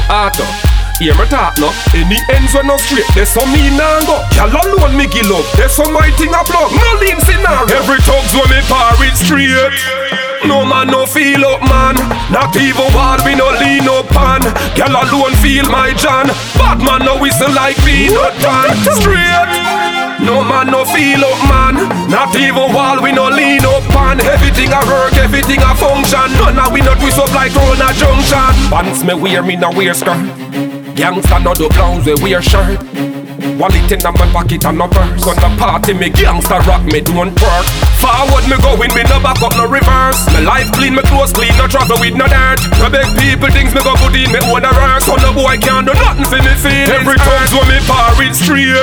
Auto, hear me talk no. Any ends when no straight, there's some me nah go. Y'all alone me give love, there's some my thing a plug. No lean scenario. Every thugs when me par it straight. No man no feel up man. Not even war we no lean up on. Y'all alone feel my John. Bad man no whistle like peanut pan. Straight. No man no feel up man. Not even wall we no lean up on. Everything a work, everything a function. None of we not twist up like Rona Junction. Pants me wear, me no wear skirt. Gangsta no do blouse, we wear shirt. Wallet in my pocket and no purse. On the party me gangsta rock, me don't work. Forward me going, me no back up, no reverse. My life clean, me clothes clean, no travel with no dirt. No beg people things me go put in me own a verse. So no boy can't do nothing for me feelings. Every times when me par it straight.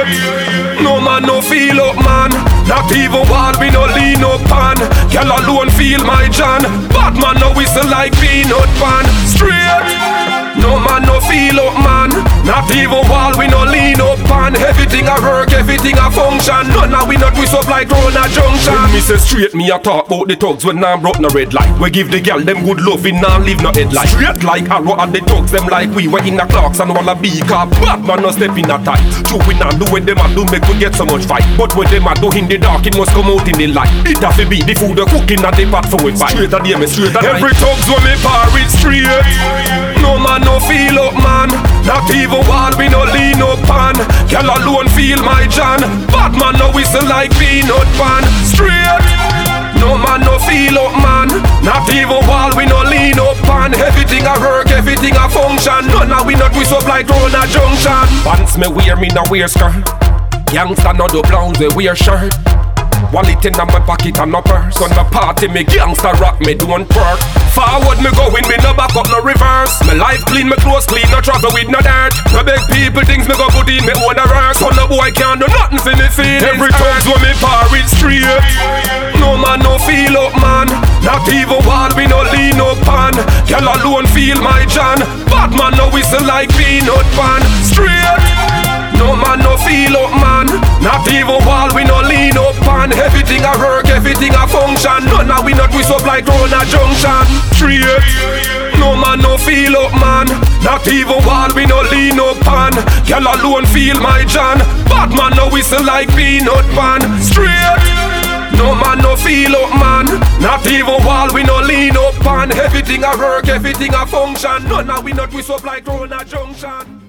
No man no feel up man. Not even wall we no lean up on. Girl alone feel my John. Bad man no whistle like peanut pan. Straight. No man no feel up man. Not even wall we no lean up on. Everything a work, everything a function. None of we not twist up like Rona Junction. When me say straight, me a talk about the thugs when I'm broke no red light. We give the girl them good love, we nah leave no headlight. Straight like arrow at the thugs them like we were in the clocks and wanna be car. Bad man no step in a tight. True we nah do what them a do make we get so much fight. But what them a do in the dark, it must come out in the light. It have to be the food, the cooking and the pot for we fight. Straight at the me straight at night. Every thugs when me par it straight. No man no feel up man. Not even wall we no lean up on. Girl alone feel my John. Bad man no whistle like peanut pan. Straight. No man no feel up man. Not even wall we no lean up on. Everything a work, everything a function. None of we not twist up like Rona Junction. Pants me wear, me no wear skirt. Gangsta no do blouse, we wear shirt. Wallet in my pocket and no purse. On the party me gangsta rock, me don't work. Forward me going, me no back up, no reverse. My life clean, my clothes clean, no travel with no dirt. No beg people things me go put in me own a verse. So no boy can't do nothing for me feelings. Every times when me par it straight. No man no feel up man. Not even wall we no lean up on. Girl alone feel my John. Bad man no whistle like peanut pan. Straight. No man no feel up man. Not even wall we no lean up on. Everything a work, everything a function. None of we not twist up like Rona Junction. Straight. No man no feel up man. Not even wall we no lean up on. Girl alone feel my John. Bad man no whistle like peanut pan. Straight. No man no feel up man. Not even wall we no lean up on. Everything a work, everything a function. None of we not twist up like Rona Junction.